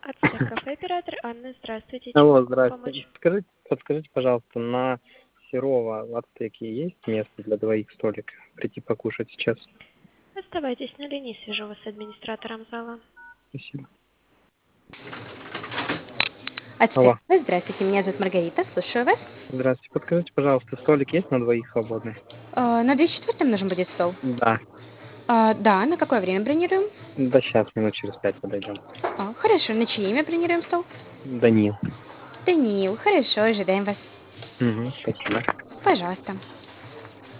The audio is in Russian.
Ацтек кафе, оператор Анна, здравствуйте. Чем Алло, могу здравствуйте. помочь? Подскажите, пожалуйста, на Серова в Ацтеке есть место для двоих столиков? Прийти покушать сейчас. Оставайтесь на линии, свяжу вас с администратором зала. Спасибо. Ацтек. Алло, Здравствуйте, меня зовут Маргарита, слушаю вас. здравствуйте. Подскажите, пожалуйста, столик есть на двоих свободный? На 204 нужен будет стол? Да. Да, на какое время бронируем? Да сейчас, минут через 5 подойдем. Хорошо, на чье имя бронируем стол? Данил. Даниил, хорошо, ожидаем вас. Угу, спасибо. Пожалуйста.